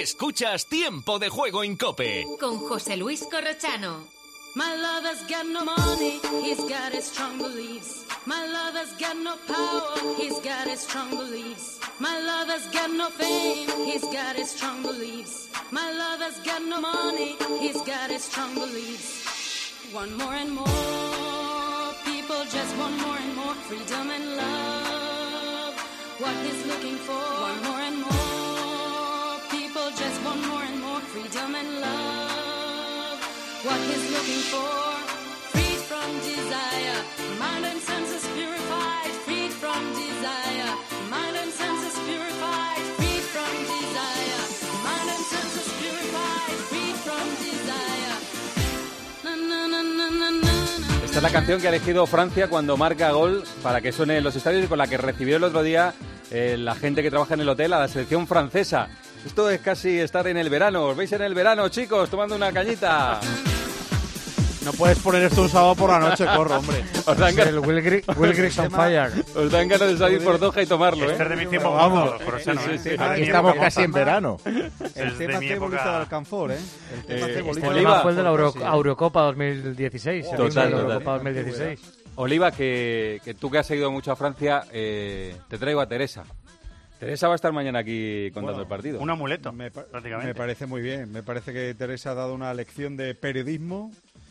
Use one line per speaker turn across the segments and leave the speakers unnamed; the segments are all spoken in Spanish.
Escuchas Tiempo de Juego en COPE.
Con José Luis Corrochano.
My lover's got no money, he's got his strong beliefs. My lover's got no power, he's got his strong beliefs. My lover's got no fame, he's got his strong beliefs. My lover's got no money, he's got his strong beliefs. Want more and more, people just want more and more freedom and love. What he's looking for, want more and more, people just want more and more freedom and love. What he's looking for, freed from desire, mind and senses purified, freed from desire, mind and senses purified, freed from desire, mind and senses purified, freed from desire. Na, na, na, na, na, na.
Esta es la canción que ha elegido Francia cuando marca gol para que suene en los estadios y con la que recibió el otro día la gente que trabaja en el hotel a la selección francesa. Esto es casi estar en el verano. ¿Os veis en el verano, chicos, tomando una cañita?
No puedes poner esto un sábado por la noche, Corro, hombre.
Os dan ganas,
El Will Griggs on fire.
os dan ganas de salir por Doha y tomarlo,
Este es de
¿eh?
mi tiempo,
Vamos.
Corrochano,
Sí, sí, sí.
Este es de
Aquí
mi
estamos
época.
casi en verano.
El tema
mi
hace bolita
época.
del Alcanfor, ¿eh? El tema hace bolita
Oliva.
del
Oliva fue el de la
Alcanfor, sí.
Eurocopa 2016. el
Total,
himno de la
total.
Eurocopa 2016.
Oliva, que tú que has seguido mucho a Francia, te traigo a Teresa. Teresa va a estar mañana aquí contando
Bueno,
el partido.
Un amuleto,
Me
prácticamente.
parece muy bien. Me parece que Teresa ha dado una lección de periodismo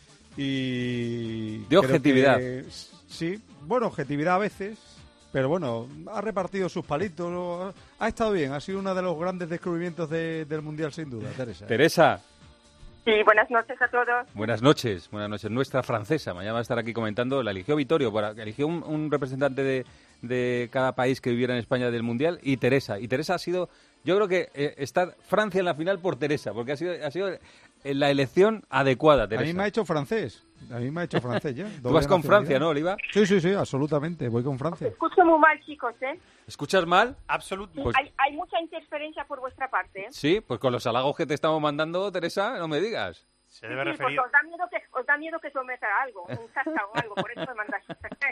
y...
De
creo
objetividad.
que sí, bueno, objetividad a veces, pero bueno, ha repartido sus palitos. Ha estado bien, ha sido uno de los grandes descubrimientos del Mundial, sin duda, Teresa.
Teresa,
Sí, buenas noches a todos.
buenas noches. Nuestra francesa, mañana va a estar aquí comentando. La eligió Vittorio, eligió un representante de cada país que viviera en España del Mundial y Teresa. Y Teresa ha sido, yo creo que está Francia en la final por Teresa, porque ha sido la elección adecuada,
A
Teresa.
mí me ha hecho francés. A mí me ha hecho francés ya.
Tú vas con Francia, ¿no, Oliva?
Sí, sí, sí, absolutamente. Voy con Francia.
Escucho muy mal, chicos, ¿eh?
¿Escuchas mal?
Absoluto.
Pues-
Hay mucha interferencia por vuestra parte, ¿eh?
Sí, pues con los halagos que te estamos mandando, Teresa, no me digas.
Se debe
Sí,
referir...
porque os da miedo que se os meta algo, un hashtag o algo, por eso me mandáis.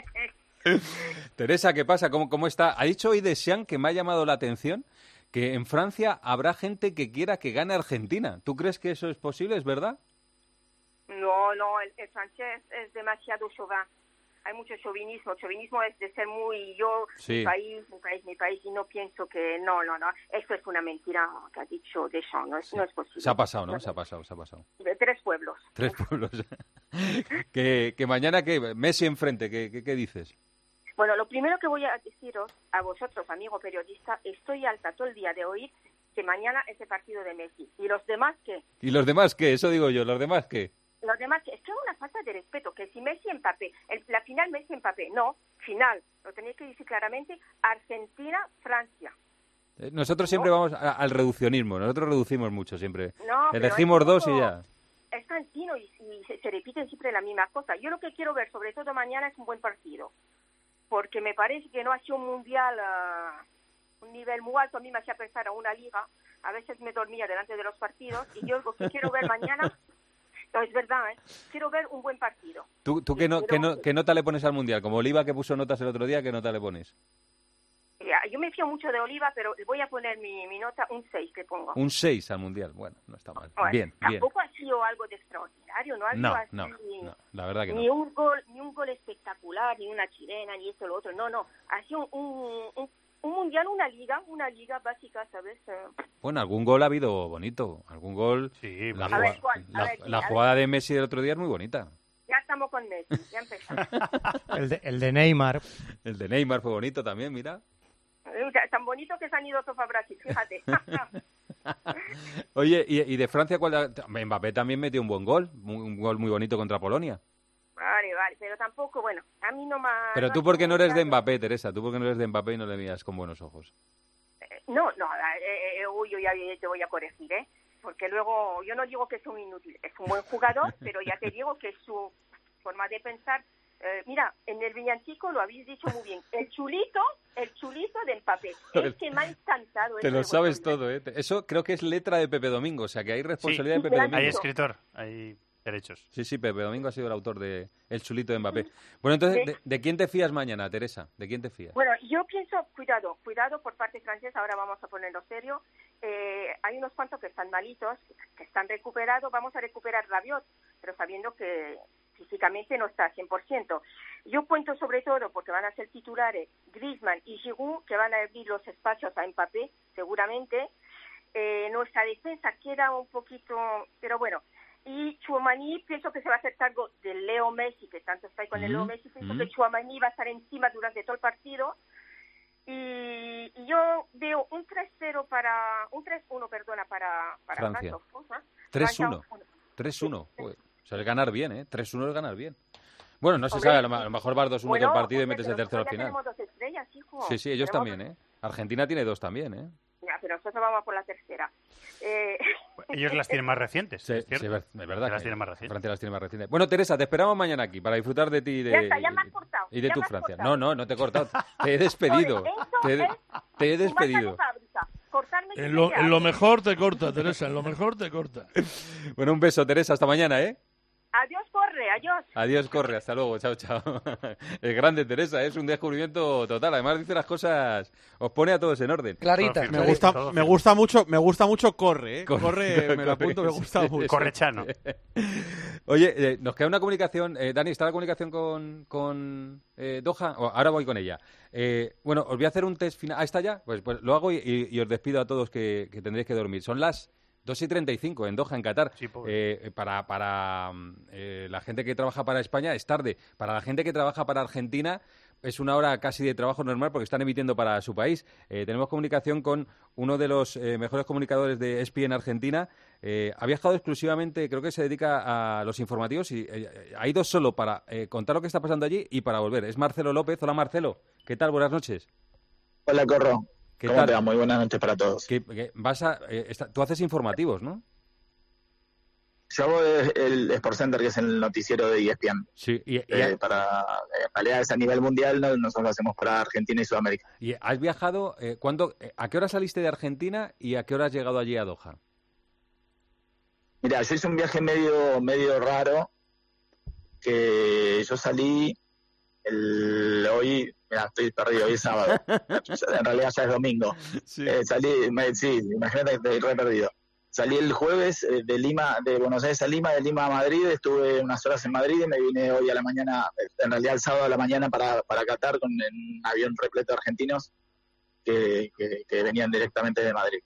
Teresa, ¿qué pasa? ¿Cómo está? Ha dicho hoy Deschamps, que me ha llamado la atención, que en Francia habrá gente que quiera que gane Argentina. ¿Tú crees que eso es posible? ¿Es verdad?
No, el francés es demasiado chauvin. Hay mucho chauvinismo. Chauvinismo es de ser muy yo,
Sí.
mi país, y no pienso que... No. Eso es una mentira que ha dicho Deschamps, no es posible.
Se ha pasado, ¿no? Se ha pasado.
De 3 pueblos.
3 pueblos. que mañana, ¿qué? Messi enfrente, ¿qué dices?
Bueno, lo primero que voy a deciros a vosotros, amigo periodista, estoy alta todo el día de oír que mañana es el partido de Messi. ¿Y los demás qué?
¿Y los demás qué? Eso digo yo, ¿los demás qué?
Los demás, es que es una falta de respeto, que si Messi Mbappé, la final Messi Mbappé, no, final, lo tenéis que decir claramente, Argentina-Francia.
Nosotros siempre vamos al reduccionismo, nosotros reducimos mucho siempre.
No, pero
Elegimos
es
dos y
como-
ya.
Es cansino y se repiten siempre la misma cosa. Yo lo que quiero ver, sobre todo mañana, es un buen partido, porque me parece que no ha sido un mundial un nivel muy alto. A mí me hacía pensar a una liga, a veces me dormía delante de los partidos, y yo lo que quiero ver mañana... No, es verdad, ¿eh? Quiero ver un buen partido.
¿Tú qué nota le pones al Mundial? Como Oliva, que puso notas el otro día, ¿qué nota le pones?
Yo me fío mucho de Oliva, pero voy a poner mi nota un 6 que pongo.
Un 6 al Mundial. Bueno, no está mal.
Bueno,
Bien.
tampoco ha sido algo de extraordinario, ¿no? Ha sido
No, la verdad que
ni
no.
un gol espectacular, ni una chilena, ni esto, lo otro. No. Ha sido un mundial, una liga básica, ¿sabes?
Bueno, algún gol ha habido bonito. Algún gol.
Sí,
La,
A ver, ¿cuál? A ver,
la
a ver.
jugada de Messi del otro día es muy bonita.
Ya estamos con Messi, ya empezamos.
El de Neymar.
El de Neymar fue bonito también, mira.
Tan bonito que se han ido todos a Brasil, fíjate.
Oye, ¿y de Francia cuál? Mbappé también metió un buen gol. Un gol muy bonito contra Polonia.
Vale, pero tampoco, bueno, a mí no me...
Pero tú, ¿por qué no eres de Mbappé, Teresa? ¿Tú por qué no eres de Mbappé y no le miras con buenos ojos?
Yo ya te voy a corregir, ¿eh? Porque luego, yo no digo que es un inútil, es un buen jugador, pero ya te digo que su forma de pensar... mira, en el villancico lo habéis dicho muy bien. El chulito de Mbappé. Es que me ha encantado.
Te lo sabes todo, ¿eh? Eso creo que es letra de Pepe Domingo, o sea que hay responsabilidad
Sí,
de Pepe Domingo.
Hay escritor, hay derechos.
Sí, Pepe Domingo ha sido el autor de El chulito de Mbappé. Bueno, entonces, ¿de quién te fías mañana, Teresa? ¿De quién te fías?
Bueno, yo pienso, cuidado por parte francesa, ahora vamos a ponerlo serio. hay unos cuantos que están malitos, que están recuperados. Vamos a recuperar Rabiot, pero sabiendo que físicamente no está al 100%. Yo cuento sobre todo, porque van a ser titulares Griezmann y Giroud, que van a abrir los espacios a Mbappé, seguramente. Nuestra defensa queda un poquito, pero bueno. Y Tchouaméni, pienso que se va a hacer cargo de Leo Messi, que tanto está ahí con el Leo Messi. Pienso que Tchouaméni va a estar encima durante todo el partido. Y yo veo un 3-0 un 3-1, perdona, para
Francia.
Francia.
3-1. 3-1. Joder, o sea, es ganar bien, ¿eh? 3-1 es ganar bien. Bueno, no se sabe, a lo mejor vas 2-1 del partido y metes el tercero al final.
Tenemos 2 estrellas, hijo.
Sí, ellos también, ¿eh? Argentina tiene 2 también, ¿eh?
Ya, pero nosotros vamos por la tercera.
Ellos las tienen más recientes,
Sí,
¿es cierto?
es verdad.
Que las tienen más recientes.
Francia las tiene más recientes. Bueno, Teresa, te esperamos mañana aquí para disfrutar de ti y de,
Ya está, ya me has cortado,
y de
ya
tu
me has
Francia.
cortado.
No te he cortado. Te he despedido. Te he despedido.
En lo mejor te corta, Teresa, en lo mejor te corta.
Bueno, un beso, Teresa. Hasta mañana, ¿eh?
Adiós, corre, adiós.
Adiós, corre. Hasta luego. Chao, chao. Es grande, Teresa. Es un descubrimiento total. Además, dice las cosas... Os pone a todos en orden.
Clarita.
Me gusta mucho corre, ¿eh? Corre, me lo apunto, me gusta mucho.
Correchano.
Oye, nos queda una comunicación. Dani, ¿está la comunicación con Doha? Ahora voy con ella. Bueno, os voy a hacer un test final. ¿Ah, está ya? Pues lo hago y os despido a todos que tendréis que dormir. Son las 2:35 en Doha, en Qatar.
Sí,
para la gente que trabaja para España es tarde. Para la gente que trabaja para Argentina es una hora casi de trabajo normal porque están emitiendo para su país. Tenemos comunicación con uno de los mejores comunicadores de ESPN en Argentina. Ha viajado exclusivamente, creo que se dedica a los informativos y ha ido solo para contar lo que está pasando allí y para volver. Es Marcelo López. Hola, Marcelo. ¿Qué tal? Buenas noches.
Hola, Corro.
¿Qué
¿Cómo
tal?
te va? Muy buenas noches para todos.
Tú haces informativos, ¿no?
Yo hago el Sport Center, que es el noticiero de ESPN.
Sí.
En realidad es a nivel mundial, nosotros lo hacemos para Argentina y Sudamérica.
¿Y has viajado? ¿A qué hora saliste de Argentina y a qué hora has llegado allí a Doha?
Mira, yo hice un viaje medio raro, que yo salí hoy, mira, estoy perdido, hoy es sábado. En realidad ya es domingo.
Sí.
Imagínate que estoy re perdido. Salí el jueves de Buenos Aires a Lima, de Lima a Madrid, estuve unas horas en Madrid y me vine hoy a la mañana, en realidad el sábado a la mañana para Qatar con un avión repleto de argentinos que venían directamente de Madrid.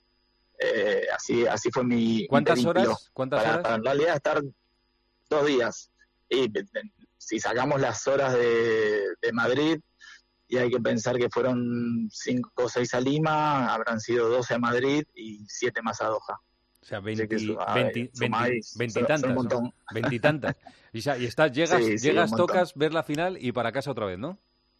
Así fue mi
¿Cuántas
periplo.
horas?
Para en realidad estar 2 días. Y si sacamos las horas de Madrid, y hay que pensar que fueron 5 o 6 a Lima, habrán sido 12 a Madrid y 7 más a Doha.
O sea,
sumáis,
veintitantas.
son un montón.
Veintitantas. Llegas, tocas, ver la final y para casa otra vez, ¿no?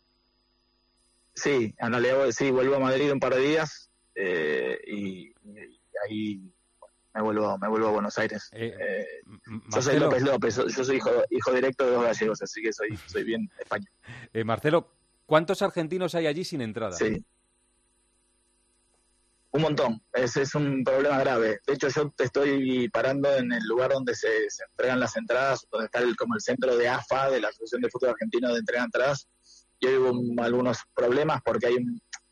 Sí, en realidad sí, vuelvo a Madrid un par de días y ahí me vuelvo a Buenos Aires. Yo soy López, yo soy hijo directo de 2 gallegos, así que soy bien español.
Marcelo, ¿cuántos argentinos hay allí sin entrada?
Sí. Un montón, ese es un problema grave. De hecho, yo te estoy parando en el lugar donde se entregan las entradas, donde está como el centro de AFA, de la Asociación de Fútbol Argentino, de entrega entradas. Y hoy hubo algunos problemas porque hay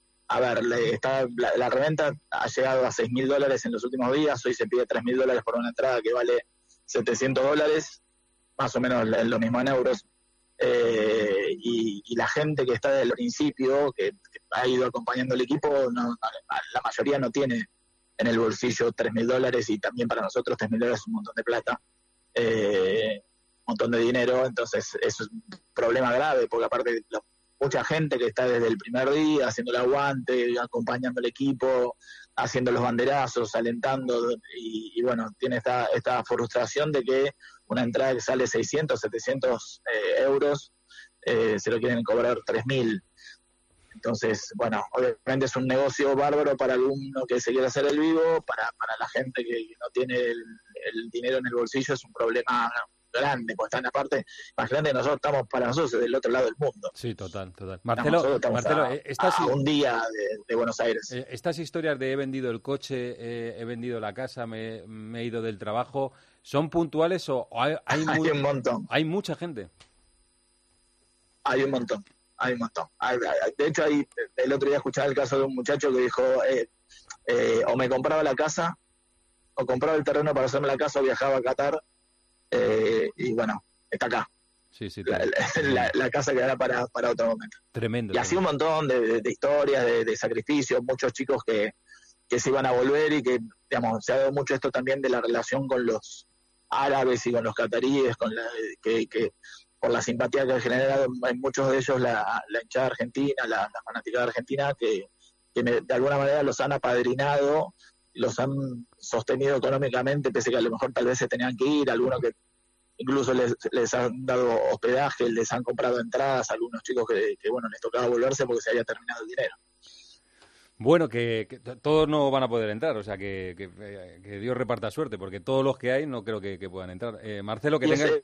la reventa ha llegado a $6.000 en los últimos días. Hoy se pide $3.000 por una entrada que vale $700, más o menos lo mismo en euros. Y la gente que está desde el principio, que ha ido acompañando el equipo, la mayoría no tiene en el bolsillo $3.000, y también para nosotros $3.000 es un montón de plata, un montón de dinero. Entonces es un problema grave, porque aparte mucha gente que está desde el primer día haciendo el aguante, acompañando al equipo, haciendo los banderazos, alentando, y bueno, tiene esta frustración de que una entrada que sale 600, 700 euros, se lo quieren cobrar 3.000. Entonces, bueno, obviamente es un negocio bárbaro para alguno que se quiera hacer el vivo, para la gente que no tiene el dinero en el bolsillo es un problema grande, porque están aparte, imagínate que para nosotros del otro lado del mundo.
Sí, total. Marcelo,
a un día de Buenos Aires.
Estas historias de he vendido el coche, he vendido la casa, me he ido del trabajo, ¿son puntuales o hay
un montón?
Hay mucha gente.
Hay un montón. Hay un montón. De hecho, el otro día escuchaba el caso de un muchacho que dijo, o me compraba la casa, o compraba el terreno para hacerme la casa, o viajaba a Qatar, y bueno, está acá.
Sí,
la casa quedará para otro momento.
Tremendo.
Y así un montón de historias, de sacrificios, muchos chicos que se iban a volver y que, digamos, se ha dado mucho esto también de la relación con los árabes y con los cataríes, que por la simpatía que ha generado en muchos de ellos la hinchada argentina, la fanaticada argentina, que de alguna manera los han apadrinado, los han sostenido económicamente, pese que a lo mejor tal vez se tenían que ir, algunos que incluso les han dado hospedaje, les han comprado entradas, algunos chicos que bueno, les tocaba volverse porque se había terminado el dinero.
Bueno, que todos no van a poder entrar, o sea, que Dios reparta suerte, porque todos los que hay no creo que puedan entrar. Marcelo, que tengas...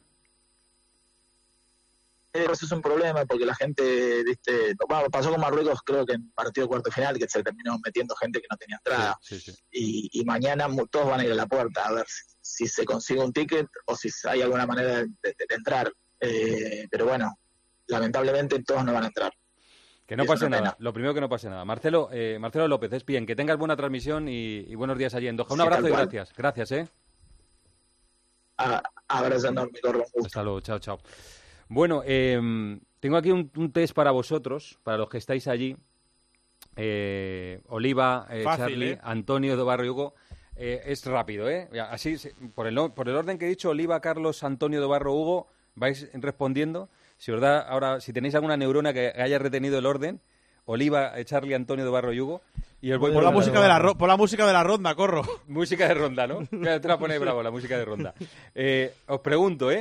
Eso es un problema porque la gente, viste, pasó con Marruecos, creo que en partido cuarto final, que se terminó metiendo gente que no tenía entrada.
Sí.
Y mañana todos van a ir a la puerta a ver si se consigue un ticket o si hay alguna manera de entrar. Pero bueno, lamentablemente todos no van a entrar.
Que no pase nada, lo primero que no pase nada. Marcelo López, es bien, que tengas buena transmisión y buenos días allí en Doha. Un abrazo y gracias. Gracias,
Abrazo enorme, Corro.
Hasta luego, chao. Bueno, tengo aquí un test para vosotros, para los que estáis allí. Oliva,
Fácil,
Charlie, Antonio, Dobarro y Hugo. Es rápido, así, por el orden que he dicho, Oliva, Carlos, Antonio, Dobarro, Hugo, vais respondiendo. Si os da, ahora, si tenéis alguna neurona que haya retenido el orden, Oliva, Charlie, Antonio, Dobarro y Hugo. Y os voy
por la música de la ronda, Corro.
Música de ronda, ¿no? Te la pone bravo, la música de ronda. Os pregunto,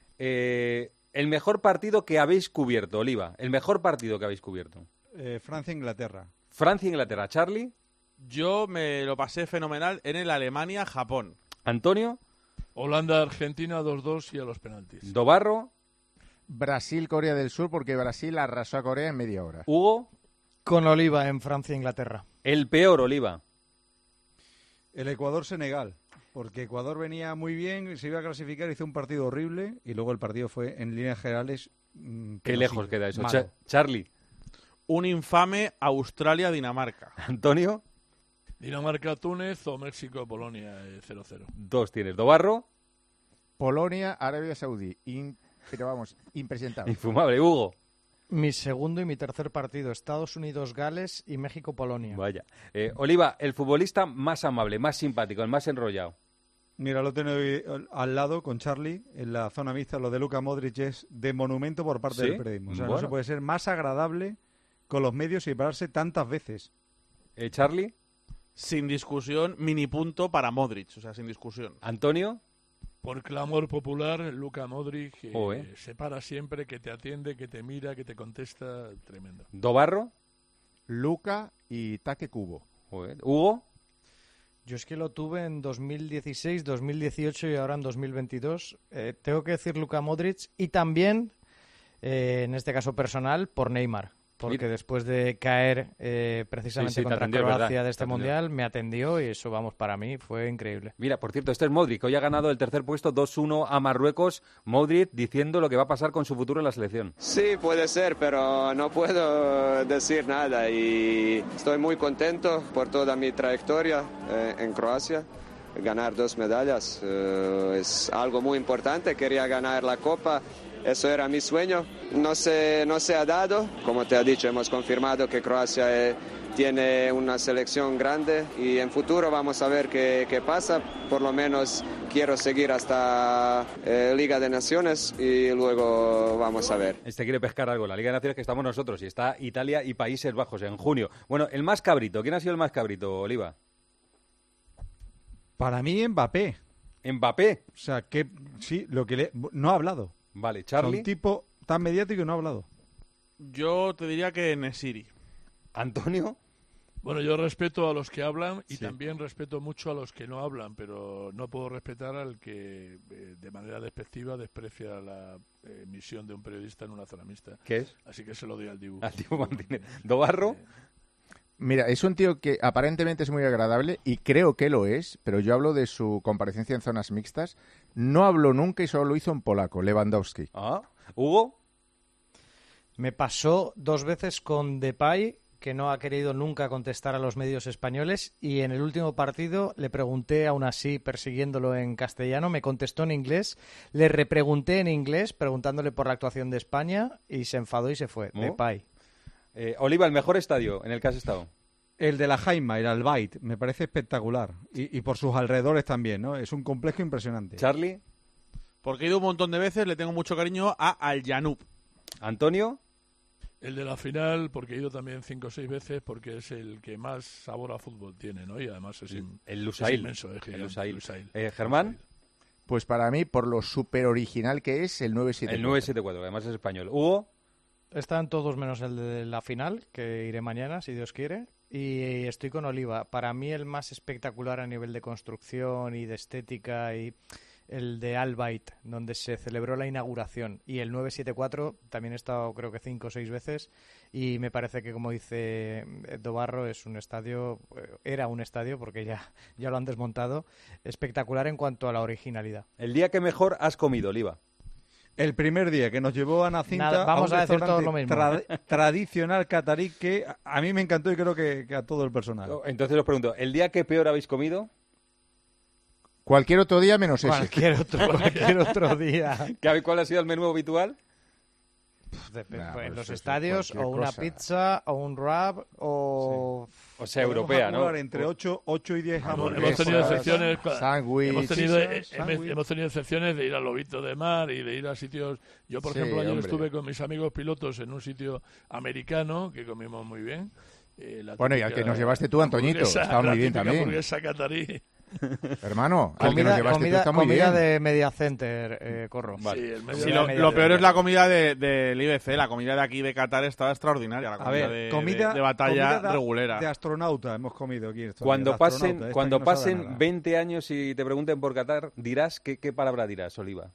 el mejor partido que habéis cubierto, Oliva. El mejor partido que habéis cubierto.
Francia-Inglaterra.
Francia-Inglaterra. ¿Charlie?
Yo me lo pasé fenomenal en el Alemania-Japón.
¿Antonio?
Holanda-Argentina 2-2 y a los penaltis.
¿Dobarro?
Brasil-Corea del Sur, porque Brasil arrasó a Corea en media hora.
¿Hugo?
Con Oliva en Francia-Inglaterra.
El peor, Oliva.
El Ecuador-Senegal. Porque Ecuador venía muy bien, se iba a clasificar, hizo un partido horrible y luego el partido fue, en líneas generales...
Qué lejos queda eso. Charlie.
Un infame Australia-Dinamarca.
¿Antonio?
Dinamarca-Túnez o México-Polonia 0-0.
2 tienes. ¿Dobarro?
Polonia-Arabia Saudí. Pero vamos, impresentable.
Infumable. ¿Hugo?
Mi segundo y mi tercer partido, Estados Unidos-Gales y México-Polonia.
Vaya. Oliva, el futbolista más amable, más simpático, el más enrollado.
Mira, lo tengo al lado con Charlie, en la zona mixta. Lo de Luka Modric es de monumento por parte del periodismo. O sea, no se puede ser más agradable con los medios y pararse tantas veces.
¿Charlie?
Sin discusión, mini punto para Modric, o sea, sin discusión.
¿Antonio?
Por clamor popular, Luka Modric se para siempre, que te atiende, que te mira, que te contesta, tremendo.
¿Dobarro?
Luka y Take Kubo.
¿Hugo?
Yo es que lo tuve en 2016, 2018 y ahora en 2022. Tengo que decir Luka Modric y también, en este caso personal, por Neymar. Porque después de caer precisamente contra Croacia de este Mundial, me atendió y eso, vamos, para mí fue increíble.
Mira, por cierto, este es Modric. Hoy ha ganado el tercer puesto 2-1 a Marruecos. Modric diciendo lo que va a pasar con su futuro en la selección.
Sí, puede ser, pero no puedo decir nada y estoy muy contento por toda mi trayectoria en Croacia. Ganar 2 medallas es algo muy importante. Quería ganar la Copa. Eso era mi sueño, no se ha dado. Como te he dicho, hemos confirmado que Croacia tiene una selección grande y en futuro vamos a ver qué pasa. Por lo menos quiero seguir hasta Liga de Naciones y luego vamos a ver.
Quiere pescar algo, la Liga de Naciones, que estamos nosotros, y está Italia y Países Bajos en junio. Bueno, el más cabrito, ¿quién ha sido el más cabrito, Oliva?
Para mí, Mbappé.
¿Mbappé?
O sea, que sí, no ha hablado.
Vale, Charlie.
Un tipo tan mediático y no ha hablado.
Yo te diría que Nesiri.
¿Antonio?
Bueno, yo respeto a los que hablan y también respeto mucho a los que no hablan, pero no puedo respetar al que de manera despectiva desprecia la misión de un periodista en una zona mixta.
¿Qué es?
Así que se lo doy al Dibu.
Al Dibu Martínez. ¿Dobarro?
Mira, es un tío que aparentemente es muy agradable y creo que lo es, pero yo hablo de su comparecencia en zonas mixtas. No habló nunca y solo lo hizo en polaco, Lewandowski.
¿Hugo?
Me pasó 2 veces con Depay, que no ha querido nunca contestar a los medios españoles, y en el último partido le pregunté, aún así persiguiéndolo en castellano, me contestó en inglés, le repregunté en inglés preguntándole por la actuación de España y se enfadó y se fue. Depay.
Oliva, ¿el mejor estadio en el que has estado?
El de la Jaima, el Al Bayt, me parece espectacular. Y por sus alrededores también, ¿no? Es un complejo impresionante.
¿Charlie?
Porque he ido un montón de veces, le tengo mucho cariño a Al Janub.
¿Antonio?
El de la final, porque he ido también 5 o 6 veces, porque es el que más sabor a fútbol tiene, ¿no? Y además es inmenso.
El Lusail. ¿Germán?
Pues para mí, por lo súper original que es, el 974.
El 974, además es español. ¿Hugo?
Están todos menos el de la final, que iré mañana, si Dios quiere. Y estoy con Oliva. Para mí el más espectacular a nivel de construcción y de estética y el de Al Bayt, donde se celebró la inauguración. Y el 974 también he estado creo que 5 o 6 veces y me parece que, como dice Dobarro, es un estadio, era un estadio porque ya lo han desmontado, espectacular en cuanto a la originalidad.
¿El día que mejor has comido, Oliva?
El primer día que nos llevó Ana Cinta
vamos a decir todo lo mismo.
Tradicional catarí que a mí me encantó y creo que a todo el personal.
Entonces os pregunto, ¿el día que peor habéis comido?
Cualquier otro día menos ese.
Cualquier otro día.
¿Cuál ha sido el menú habitual?
En los estadios, o una pizza, o un wrap, o...
Sí. O sea, europea, ¿no?
Entre 8 y 10 hamburguesas.
Hemos tenido excepciones.
Sándwich.
Hemos tenido excepciones de ir al Lobito de Mar y de ir a sitios... Yo, por ejemplo, ayer estuve con mis amigos pilotos en un sitio americano que comimos muy bien.
Bueno, y al que nos llevaste tú, Antoñito, estaba muy bien también.
Hamburguesa catarí.
Hermano, al que nos llevaste tú está muy bien.
Comida de Media Center, Corro.
Vale. Sí, lo peor es la comida del IBC. La comida de aquí de Qatar estaba extraordinaria. La comida, de batalla regulera.
De astronauta hemos comido aquí.
Cuando pasen 20 años y te pregunten por Qatar, dirás ¿qué palabra dirás, Oliva?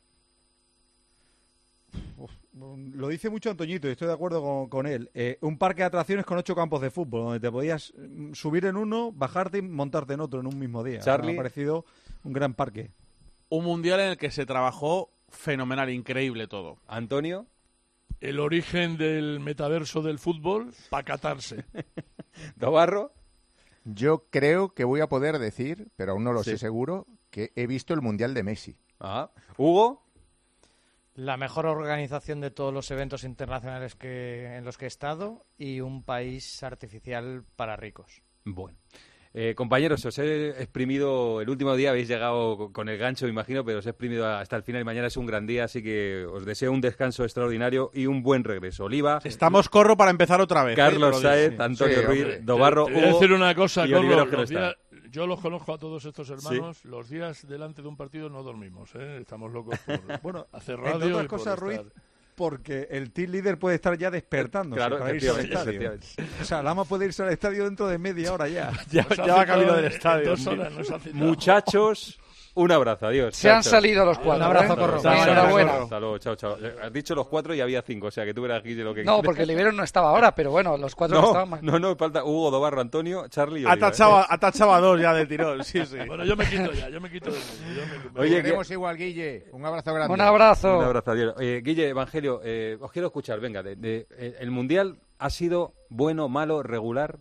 Lo dice mucho Antoñito y estoy de acuerdo con él. Un parque de atracciones con 8 campos de fútbol, donde te podías subir en uno, bajarte y montarte en otro en un mismo día.
Charlie.
Me ha parecido un gran parque.
Un mundial en el que se trabajó fenomenal, increíble todo.
¿Antonio?
El origen del metaverso del fútbol, para catarse.
¿Dobarro?
Yo creo que voy a poder decir, pero aún no lo sé seguro, que he visto el mundial de Messi.
¿Hugo?
La mejor organización de todos los eventos internacionales en los que he estado y un país artificial para ricos.
Bueno. Compañeros, os he exprimido el último día, habéis llegado con el gancho, me imagino, pero os he exprimido hasta el final y mañana es un gran día, así que os deseo un descanso extraordinario y un buen regreso. Oliva.
Estamos corro para empezar otra vez.
Carlos Saez, Antonio Ruiz, Dobarro,
Hugo. Te voy a decir una cosa, Corro, yo los conozco a todos estos hermanos. ¿Sí? Los días delante de un partido no dormimos, ¿eh? Estamos locos por hacer radio.
Entre otras cosas, Ruiz, porque el team leader puede estar ya despertándose para irse al estadio. O sea, Lama puede irse al estadio dentro de media hora ya.
ya va camino del estadio.
Muchachos, un abrazo, adiós.
Se han salido los 4.
Un abrazo, Corro.
Enhorabuena.
Hasta luego, chao. Has dicho los 4 y había 5, o sea que tú verás aquí de lo que...
No, porque el Libero no estaba ahora, pero bueno, los 4 no estaban mal.
No, falta Hugo, Dobarro, Antonio, Charlie y
Oliva. Ha tachado a 2 ya del tirón, sí.
Bueno, yo me quito del mundo.
Oye, queremos igual, Guille. Un abrazo grande.
Un abrazo.
Un abrazo, adiós. Guille, Evangelio, os quiero escuchar, venga, el Mundial ha sido bueno, malo, regular...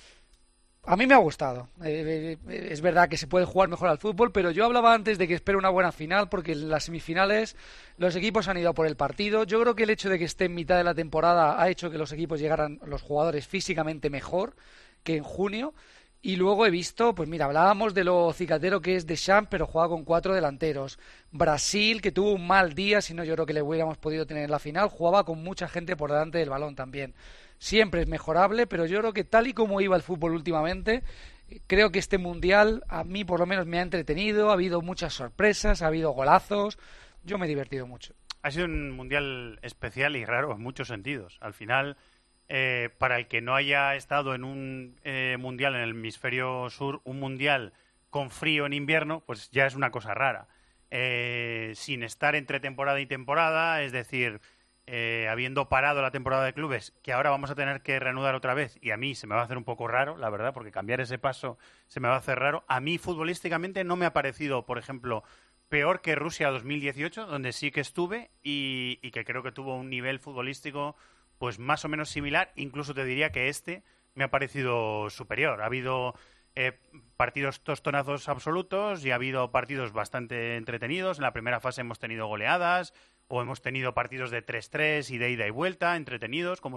A mí me ha gustado. Es verdad que se puede jugar mejor al fútbol, pero yo hablaba antes de que espero una buena final, porque en las semifinales los equipos han ido a por el partido. Yo creo que el hecho de que esté en mitad de la temporada ha hecho que los equipos llegaran, los jugadores, físicamente mejor que en junio. Y luego he visto, pues mira, hablábamos de lo cicatero que es Deschamps, pero juega con 4 delanteros. Brasil, que tuvo un mal día, si no yo creo que le hubiéramos podido tener en la final, jugaba con mucha gente por delante del balón también. Siempre es mejorable, pero yo creo que tal y como iba el fútbol últimamente, creo que este Mundial a mí por lo menos me ha entretenido, ha habido muchas sorpresas, ha habido golazos, yo me he divertido mucho.
Ha sido un Mundial especial y raro en muchos sentidos. Al final, para el que no haya estado en un Mundial en el hemisferio sur, un Mundial con frío en invierno, pues ya es una cosa rara. Sin estar entre temporada y temporada, es decir... habiendo parado la temporada de clubes, que ahora vamos a tener que reanudar otra vez, y a mí se me va a hacer un poco raro, la verdad, porque cambiar ese paso se me va a hacer raro. A mí futbolísticamente no me ha parecido, por ejemplo, peor que Rusia 2018, donde sí que estuve y que creo que tuvo un nivel futbolístico pues más o menos similar. Incluso te diría que este me ha parecido superior. Ha habido partidos tostonazos absolutos y ha habido partidos bastante entretenidos. En la primera fase hemos tenido goleadas o hemos tenido partidos de 3-3 y de ida y vuelta entretenidos, como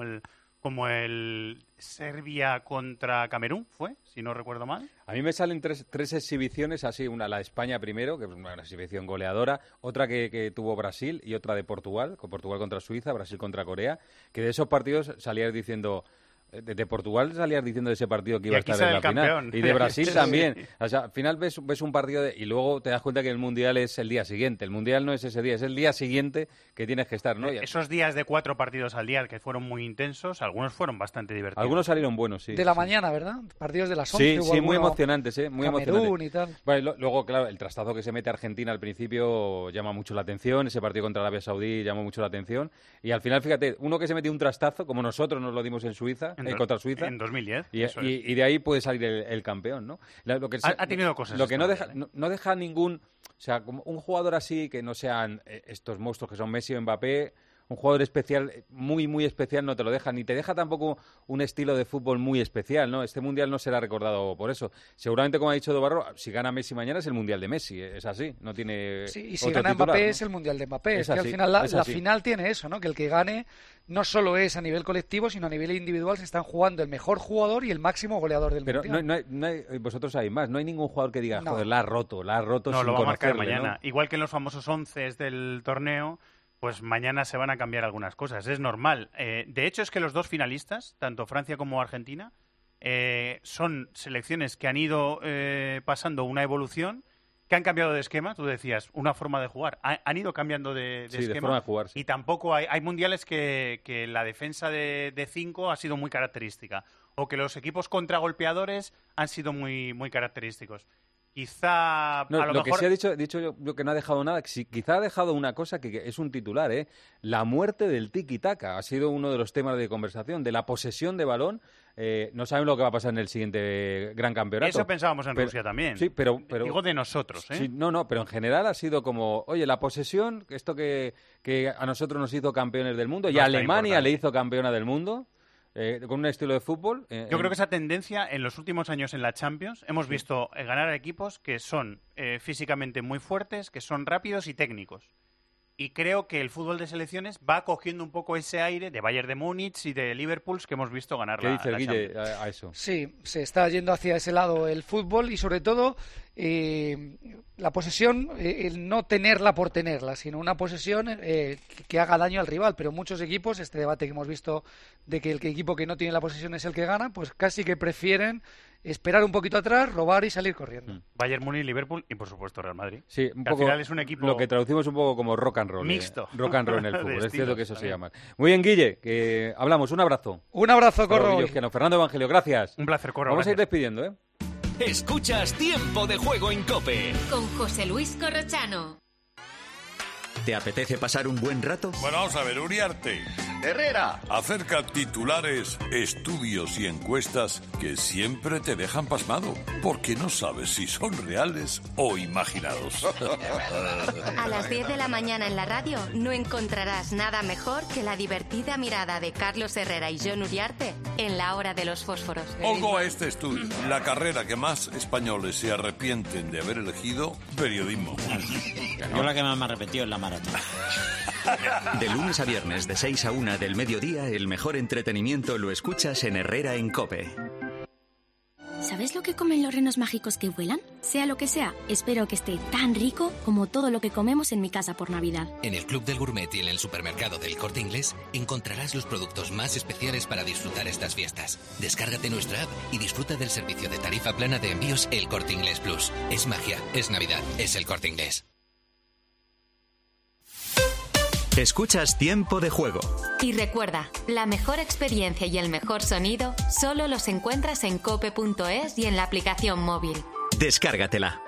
el Serbia contra Camerún, fue, si no recuerdo mal.
A mí me salen tres exhibiciones así, una la de España primero, que es una exhibición goleadora, otra que tuvo Brasil y otra de Portugal, con Portugal contra Suiza, Brasil contra Corea, que de esos partidos salías diciendo... De Portugal salías diciendo de ese partido que iba a estar en la final. Y de Brasil también. O sea, al final ves un partido y luego te das cuenta que el Mundial es el día siguiente. El Mundial no es ese día, es el día siguiente que tienes que estar, ¿no?
Esos días de 4 partidos al día que fueron muy intensos, algunos fueron bastante divertidos.
Algunos salieron buenos, sí.
De la mañana, ¿verdad? Partidos de las 11.
Sí, muy emocionantes, muy emocionantes.
Y tal.
Bueno, luego, claro, el trastazo que se mete Argentina al principio llama mucho la atención. Ese partido contra Arabia Saudí llamó mucho la atención. Y al final, fíjate, uno que se metió un trastazo, como nosotros nos lo dimos en Suiza, contra Suiza.
En 2010.
Y de ahí puede salir el campeón, ¿no?
Ha tenido cosas.
Lo que no deja ningún... O sea, como un jugador así que no sean estos monstruos que son Messi o Mbappé... Un jugador especial, muy, muy especial, no te lo deja. Ni te deja tampoco un estilo de fútbol muy especial, ¿no? Este Mundial no será recordado por eso. Seguramente, como ha dicho Dobarro, si gana Messi mañana es el Mundial de Messi. Es así, no tiene
sí, y si gana Mbappé, ¿no? Es el Mundial de Mbappé. Es que al final la final tiene eso, ¿no? Que el que gane no solo es a nivel colectivo, sino a nivel individual se están jugando el mejor jugador y el máximo goleador del Mundial.
Pero no hay, vosotros sabéis más, no hay ningún jugador que diga, joder, la ha roto
no,
sin
lo va a marcar mañana.
¿no?
Igual que en los famosos 11 del torneo, pues mañana se van a cambiar algunas cosas, es normal. De hecho, es que los dos finalistas, tanto Francia como Argentina, son selecciones que han ido pasando una evolución, que han cambiado de esquema, tú decías, una forma de jugar. Han ido cambiando de esquema.
De forma de jugar, sí.
Y tampoco hay mundiales que la defensa de 5 ha sido muy característica, o que los equipos contragolpeadores han sido muy, muy característicos. Quizá
no,
a lo
mejor...
que
se ha dicho yo que no ha dejado nada, quizá ha dejado una cosa que es un titular, la muerte del tiki-taka ha sido uno de los temas de conversación, de la posesión de balón. No sabemos lo que va a pasar en el siguiente gran campeonato.
Eso pensábamos en Rusia también.
Sí, pero
digo de nosotros,
Sí, pero en general ha sido como, oye, la posesión, esto que a nosotros nos hizo campeones del mundo, y a Alemania le hizo campeona del mundo. Con un estilo de fútbol.
Yo creo que esa tendencia en los últimos años en la Champions hemos visto ganar a equipos que son físicamente muy fuertes, que son rápidos y técnicos. Y creo que el fútbol de selecciones va cogiendo un poco ese aire de Bayern de Múnich y de Liverpool que hemos visto ganar la Champions.
¿Qué dice Guille a eso?
Sí, se está yendo hacia ese lado el fútbol y sobre todo la posesión, el no tenerla por tenerla, sino una posesión que haga daño al rival. Pero muchos equipos, este debate que hemos visto de que el equipo que no tiene la posesión es el que gana, pues casi que prefieren esperar un poquito atrás, robar y salir corriendo.
Bayern Múnich, Liverpool y por supuesto Real Madrid.
Sí, un poco,
al final es un equipo
lo que traducimos un poco como rock and roll.
Mixto.
Rock and roll en el fútbol. Es cierto que eso se llama. Muy bien, Guille, que hablamos. Un abrazo.
Un abrazo, Corro.
Fernando Evangelio, gracias.
Un placer, Corro.
Vamos a ir despidiendo,
Escuchas Tiempo de Juego en COPE.
Con José Luis Corrochano.
¿Te apetece pasar un buen rato?
Bueno, vamos a ver, Uriarte.
Herrera.
Acerca titulares, estudios y encuestas que siempre te dejan pasmado, porque no sabes si son reales o imaginados.
A las 10 de la mañana en la radio no encontrarás nada mejor que la divertida mirada de Carlos Herrera y Jon Uriarte en la hora de los fósforos.
Ojo a este estudio. La carrera que más españoles se arrepienten de haber elegido, periodismo.
Yo la que más me arrepentió es la maratón.
De lunes a viernes, de 6 a 1 del mediodía, el mejor entretenimiento lo escuchas en Herrera en COPE.
¿Sabes lo que comen los renos mágicos que vuelan? Sea lo que sea, espero que esté tan rico como todo lo que comemos en mi casa por Navidad.
En el Club del Gourmet y en el supermercado del Corte Inglés encontrarás los productos más especiales para disfrutar estas fiestas. Descárgate nuestra app y disfruta del servicio de tarifa plana de envíos El Corte Inglés Plus. Es magia, es Navidad, es El Corte Inglés.
Escuchas Tiempo de Juego.
Y recuerda, la mejor experiencia y el mejor sonido solo los encuentras en cope.es y en la aplicación móvil.
Descárgatela.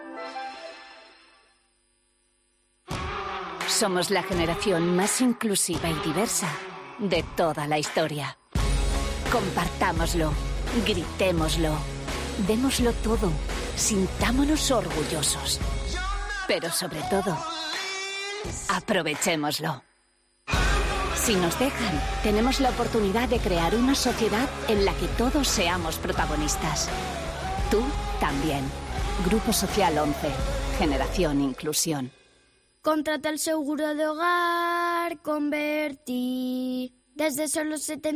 Somos la generación más inclusiva y diversa de toda la historia. Compartámoslo, gritémoslo, démoslo todo, sintámonos orgullosos. Pero sobre todo, aprovechémoslo. Si nos dejan, tenemos la oportunidad de crear una sociedad en la que todos seamos protagonistas. Tú también. Grupo Social 11. Generación Inclusión.
Contrata el seguro de hogar con Berti. Desde solo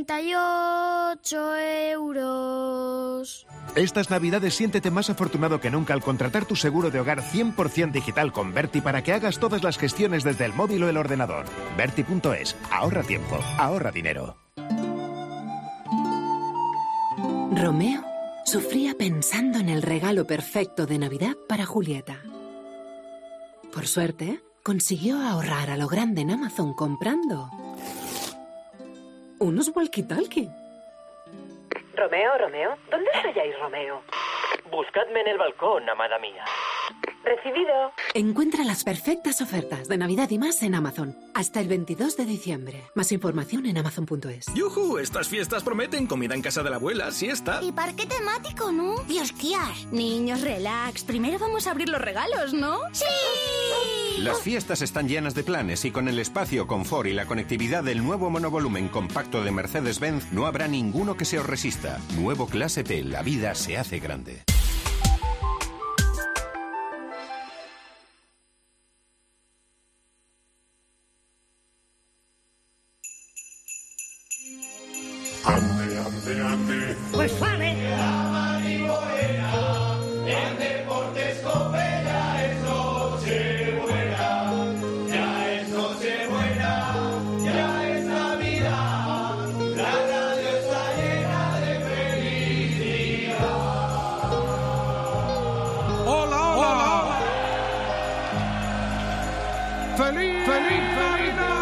78 euros.
Estas Navidades siéntete más afortunado que nunca al contratar tu seguro de hogar 100% digital con Berti para que hagas todas las gestiones desde el móvil o el ordenador. Berti.es. Ahorra tiempo. Ahorra dinero.
Romeo sufría pensando en el regalo perfecto de Navidad para Julieta. Por suerte, consiguió ahorrar a lo grande en Amazon comprando unos walkie-talkie.
Romeo, ¿dónde estáis, Romeo? Buscadme en el balcón, amada mía. Recibido.
Encuentra las perfectas ofertas de Navidad y más en Amazon. Hasta el 22 de diciembre. Más información en Amazon.es.
¡Yujú! Estas fiestas prometen comida en casa de la abuela, siesta.
Y parque temático, ¿no? Y esquiar.
Niños, relax. Primero vamos a abrir los regalos, ¿no?
¡Sí!
Las fiestas están llenas de planes y con el espacio, confort y la conectividad del nuevo monovolumen compacto de Mercedes-Benz no habrá ninguno que se os resista. Nuevo Clase T. La vida se hace grande.
Pues fame. La marihuana, en deportes Cope ya es Nochebuena, ya es Nochebuena, ya es Navidad, la radio está llena de felicidad.
¡Hola, hola! ¡Feliz Navidad!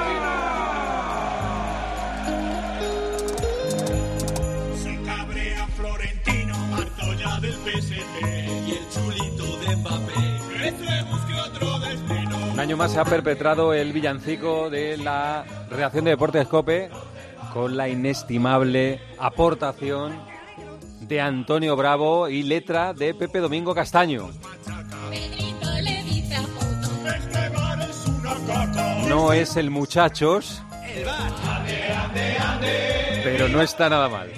Del PSG y el chulito de Mbappé, que se busque otro destino.
Un año más se ha perpetrado el villancico de la redacción de Deportes COPE con la inestimable aportación de Antonio Bravo y letra de Pepe Domingo Castaño. No es el Muchachos, pero no está nada mal.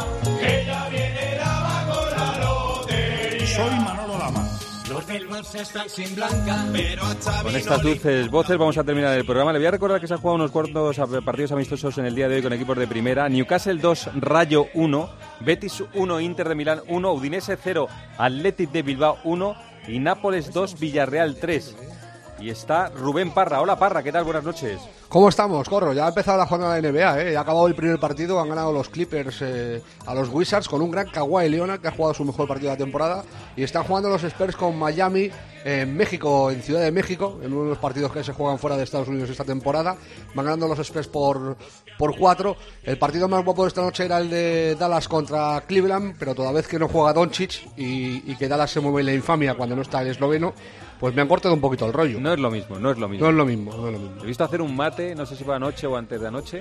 Soy Manolo Lama. Los del Barça están sin blanca, pero a Xavi
con estas dulces voces vamos a terminar el programa. Le voy a recordar que se han jugado unos cuantos partidos amistosos en el día de hoy con equipos de primera. Newcastle 2, Rayo 1, Betis 1, Inter de Milán 1, Udinese 0, Athletic de Bilbao 1 y Nápoles 2, Villarreal 3. Y está Rubén Parra. Hola Parra, ¿qué tal? Buenas noches.
¿Cómo estamos, Corro? Ya ha empezado la jornada de NBA, Ya ha acabado el primer partido, han ganado los Clippers a los Wizards con un gran Kawhi Leonard que ha jugado su mejor partido de la temporada y están jugando los Spurs con Miami en México, en Ciudad de México, en uno de los partidos que se juegan fuera de Estados Unidos esta temporada. Van ganando los Spurs por 4. El partido más guapo de esta noche era el de Dallas contra Cleveland, pero toda vez que no juega Doncic y que Dallas se mueve en la infamia cuando no está el esloveno, pues me han cortado un poquito el rollo.
No es lo mismo. He visto hacer un mate, no sé si fue anoche o antes de anoche.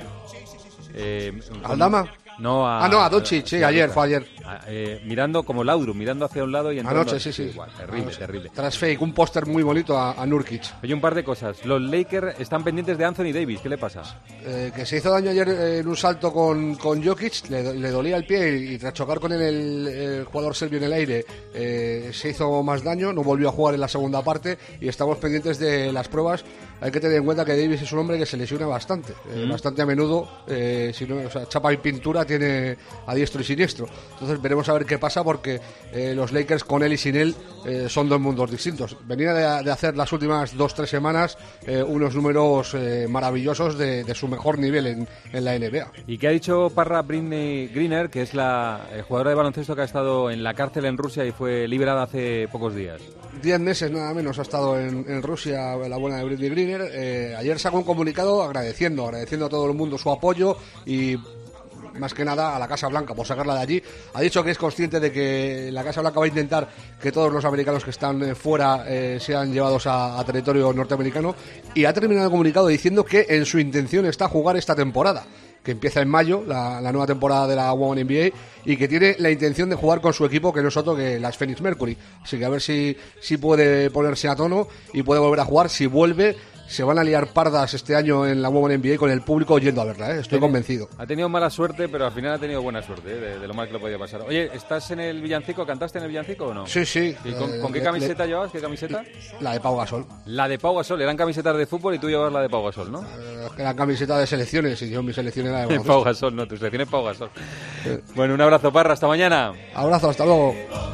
¿Aldama?
No,
a Doncic, sí, fue ayer.
Mirando como Laudrup, mirando hacia un lado y entrando.
Anoche, sí.
Igual, terrible.
Tras fake, un póster muy bonito a Nurkic.
Oye, un par de cosas. Los Lakers están pendientes de Anthony Davis, ¿qué le pasa?
Que se hizo daño ayer en un salto con Jokic, le dolía el pie y tras chocar con él el jugador serbio en el aire se hizo más daño, no volvió a jugar en la segunda parte y estamos pendientes de las pruebas. Hay que tener en cuenta que Davis es un hombre que se lesiona bastante, bastante a menudo, chapa y pintura tiene a diestro y siniestro. Entonces veremos a ver qué pasa porque los Lakers con él y sin él son dos mundos distintos. Venía de hacer las últimas 2-3 semanas unos números maravillosos de su mejor nivel en la NBA.
¿Y qué ha dicho Parra Britney Griner, que es la jugadora de baloncesto que ha estado en la cárcel en Rusia y fue liberada hace pocos días?
10 meses nada menos ha estado en Rusia la buena de Britney Griner. Ayer sacó un comunicado agradeciendo a todo el mundo su apoyo y más que nada a la Casa Blanca por sacarla de allí. Ha dicho que es consciente de que la Casa Blanca va a intentar que todos los americanos que están fuera sean llevados a territorio norteamericano y ha terminado el comunicado diciendo que en su intención está jugar esta temporada, que empieza en mayo, la nueva temporada de la Women NBA, y que tiene la intención de jugar con su equipo, que no es otro que las Phoenix Mercury. Así que a ver si puede ponerse a tono y puede volver a jugar. Si vuelve, se van a liar pardas este año en la Women NBA con el público yendo a verla, estoy convencido.
Ha tenido mala suerte, pero al final ha tenido buena suerte, de lo mal que lo podía pasar. Oye, ¿estás en el villancico? ¿Cantaste en el villancico o no?
Sí, sí.
¿Y con qué camiseta llevabas? ¿Qué camiseta?
La de Pau Gasol.
La de Pau Gasol, eran camisetas de fútbol y tú llevabas la de Pau Gasol, ¿no?
Eran camisetas de selecciones y yo mi selección era de baloncesto.
Pau Gasol, no, tu selección es Pau Gasol. Bueno, un abrazo, Parra, hasta mañana.
Abrazo, hasta luego.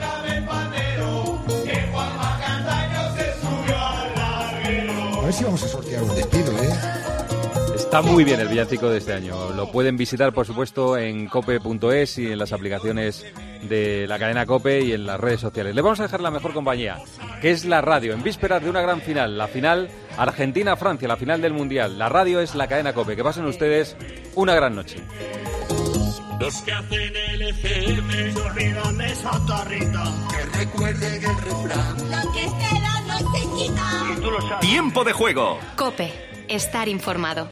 A ver si vamos a sortear un despido,
Está muy bien el villancico de este año. Lo pueden visitar, por supuesto, en cope.es y en las aplicaciones de la cadena COPE y en las redes sociales. Le vamos a dejar la mejor compañía, que es la radio, en vísperas de una gran final, la final Argentina-Francia, la final del Mundial. La radio es la cadena COPE. Que pasen ustedes una gran noche.
Los que hacen el FM se olvidan de Sotorrito. Que recuerden el refrán.
Lo que queda no se quita.
Tiempo de juego.
COPE. Estar informado.